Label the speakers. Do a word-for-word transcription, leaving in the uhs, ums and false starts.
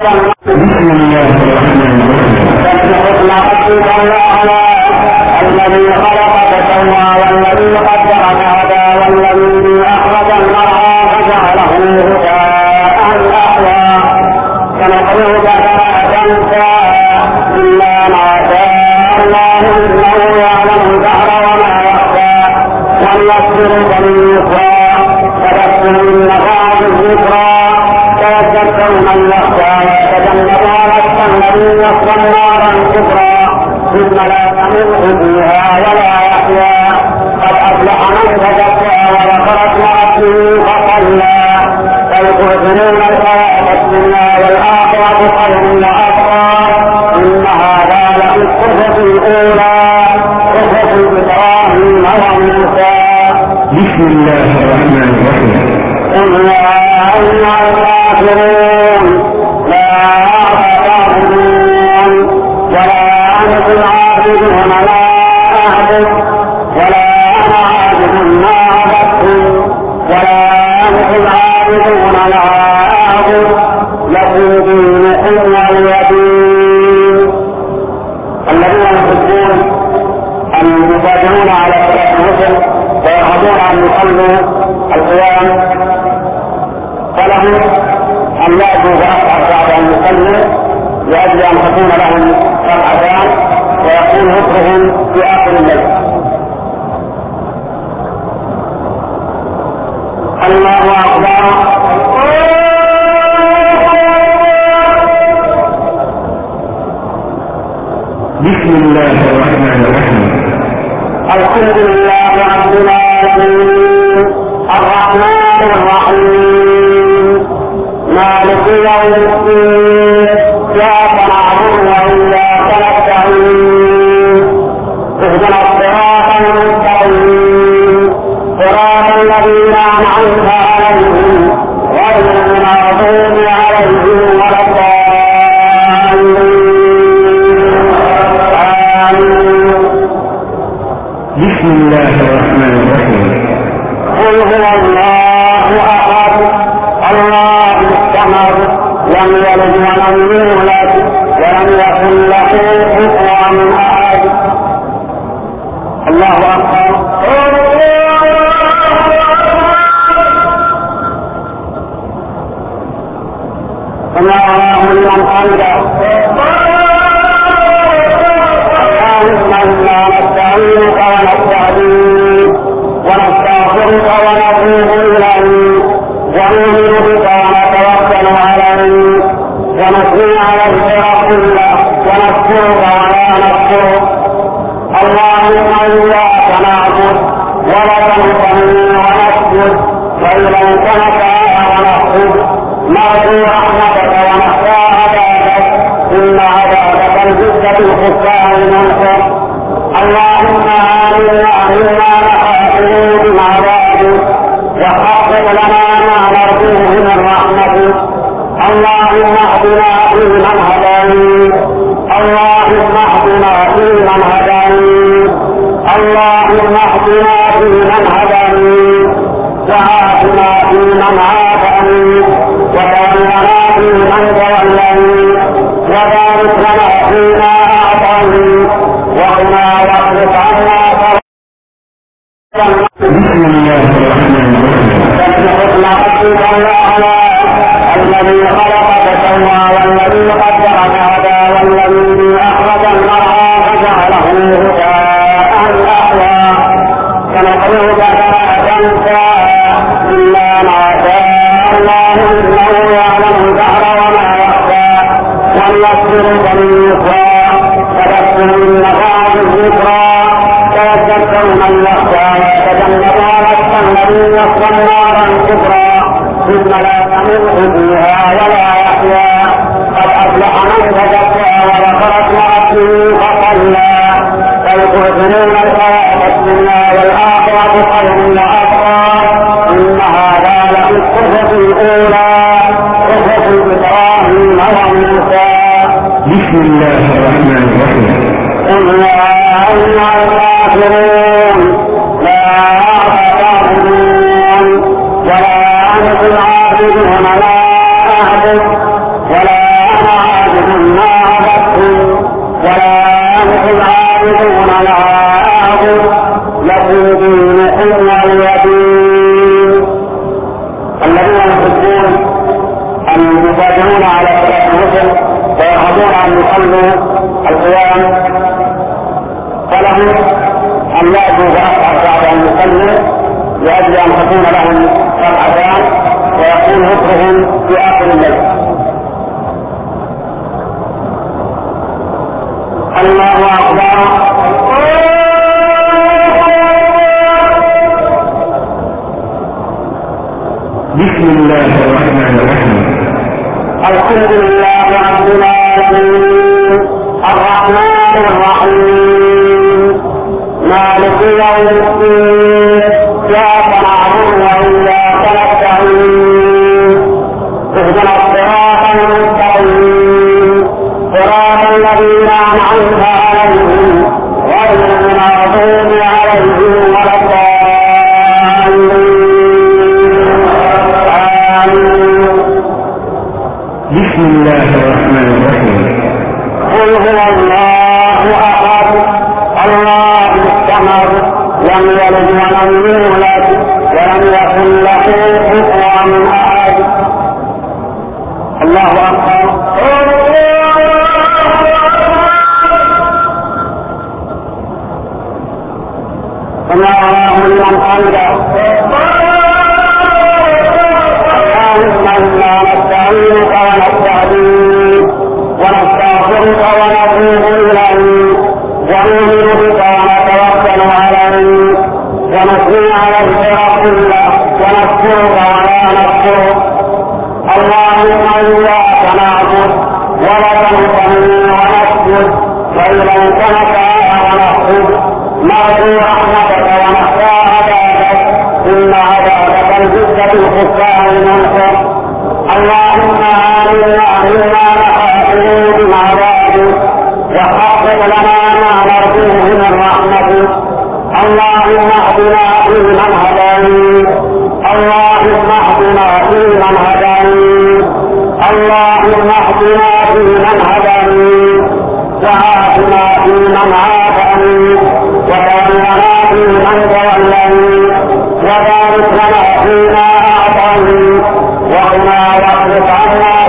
Speaker 1: بسم الله الرحمن الرحيم. الذي خلق فسوى والذي قدر فهدى والذي أخرج المرعى فجعله غثاء أحوى سنقرئك فلا تنسى إلا ما شاء الله إنه يعلم الجهر وما يخفى ونيسرك لليسرى فذكر إن نفعت الذكرى فيذكر من يخشى ويتجنبها الأشقى الذي يصلى النار الكبرى ثم لا تموت فيها ولا يحيا قد أفلح من تزكى وذكر اسم ربه فصلى بل تؤثرون الحياة الدنيا والآخرة خير وأبقى إن هذا لفي الصحف الأولى صحف إبراهيم وموسى. بسم الله الرحمن الرحيم. قل يا أيها الكافرون لا تعبدون ولا أنتم عابدون ما أعبد ولا أنا عابد ما عبدتم ولا أنتم عابدون ما أعبد لكم دينكم ولي دين. الذين يحبون أن يفاجئون على صلاة الوتر ويرغبون أن يصلوا القيام فلهم أن يأتوا بأسعد بعد أن يصلوا لأجل أن تكون لهم ركعتان ويكون وترهم في آخر الليل. الله أكبر. بسم الله الرحمن الرحيم. الحمد لله رب العالمين الرحمن الرحيم مالك يوم الدين إياك نعبد وإياك نستعين اهدنا الصراط المستقيم صراط الذين أنعمت عليهم غير المغضوب عليهم ولا الضالين. بسم الله الرحمن الرحيم. قل هو الله أحد الله الصمد لم يلد ولم يولد ولم يكن له كفوا أحد. الله أكبر. سمع الله لمن حمده. اللهم إنا نستعينك ونستهديك ونستغفرك ونتوب إليك ونؤمن بك ونتوكل عليك ونثني عليك رسولك ونذكرك ولا نذكرك. اللهم إياك نعبد ولك نصلي ونسجد وإليك نسعى ونخرج نرجو رحمتك ونخشى عذابك إن عذابك الجد الخفاء المنصر. اللهم آمنا مما نخاف من عذابك وحقق لنا ما نرجوه من رحمتك. اللهم اهدنا فيمن هديت اللهم اهدنا فيمن هديت اللهم اهدنا فيمن هديت وعافنا فيمن عافيت وتولنا فيمن توليت وبارك لنا فيما أعطيت وقنا واصرف عنا. بسم الله الرحمن الرحيم. الذي خلق فسوى والذي قدر فهدى والذي أخرج المرعى فجعله غثاء أحوى سنقرئك فلا تنسى إلا ما شاء الله إنه يعلم الجهر وما يخفى ونيسرك لليسرى فذكر إن نفعت الذكرى فيذكر من يخشى ويتجنبها الأشقى الذي يصلى النار الكبرى ثم لا تموت فيها ولا يحيا قد أفلح من تزكى وذكر اسم ربه فصلى بل تؤثرون الحياة الدنيا والآخرة خير وأبقى إن هذا لفي الصحف الأولى صحف إبراهيم وموسى. بسم الله الرحمن الرحيم. قل يا أيها الكافرون لا تعبدون ولا أنتم عابدون ما أعبد ولا أنا أعبد لكم دينكم ولي دين. الذين يحبون أن يسافرون على صلاة الوتر ويرغبون أن يصلوا القيام فلهم أن يأتوا بأربع بعد أن يصلوا لأجل أن تكون لهم ركعتان ويكون وترهم في آخر الليل. الله أكبر.
Speaker 2: بسم الله الرحمن الرحيم.
Speaker 1: الحمد لله رب العالمين الرحمن الرحيم مالك يوم الدين إياك نعبد وإياك نستعين اهدنا الصراط المستقيم صراط الذين أنعمت عليهم غير المغضوب عليهم ولا الضالين.
Speaker 2: بسم الله الرحمن الرحيم.
Speaker 1: قل هو الله أحد الله الصمد لم يلد ولم يولد ولم يكن له كفوا أحد. الله أكبر. سمع الله لمن حمده. اللهم إنا نستعينك ونستهديك ونستغفرك ونتوب إليك ونؤمن بك ونتوكل عليك ونثني عليك كله ونذكرك ولا نذكرك. اللهم إياك نعبد ولك نصلي ونسجد وإليك نسعى ونخرج نرجو رحمتك ونخشى عذابك إن عذابك الجد الكفار المنكر. اللهم آمنا مما نخاف من عذابك وحقق لنا ما نرجوه من رحمتك. اللهم اهدنا فيمن هديت اللهم اهدنا فيمن هديت اللهم اهدنا فيمن هديت وعافنا فيمن عافيت وتولنا فيمن توليت وبارك لنا فيما أعطيت وقنا واصرف عنا